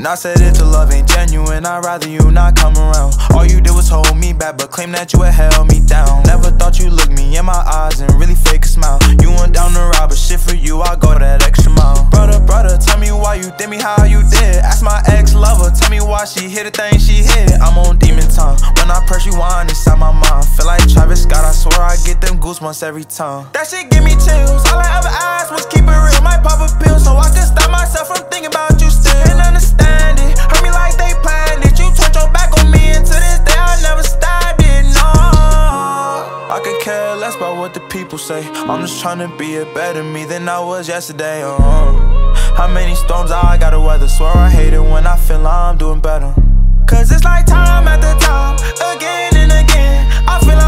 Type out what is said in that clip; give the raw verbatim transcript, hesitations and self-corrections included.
And I said if the love ain't genuine, I'd rather you not come around. All you did was hold me back, but claim that you had held me down. Never thought you looked me in my eyes and really fake a smile. You went down the road, but shit for you, I go that extra mile. Brother, brother, tell me why you did me how you did. Ask my ex-lover, tell me why she hit the thing she hit. I'm on demon time, when I press rewind inside my mind. Feel like Travis Scott, I swear I get them goosebumps every time. That shit give me chills, all I ever asked was keep it real. Might pop a pill so I can stop myself from thinking about you still. Can't understand it, hurt me like they planned it. You turned your back on me and to this day I never stabbed it, no. I could care less about what the people say. I'm just tryna be a better me than I was yesterday, uh-huh. How many storms I gotta weather, swear I hate it when I feel like I'm doing better. Cause it's like time after time, again and again, I feel like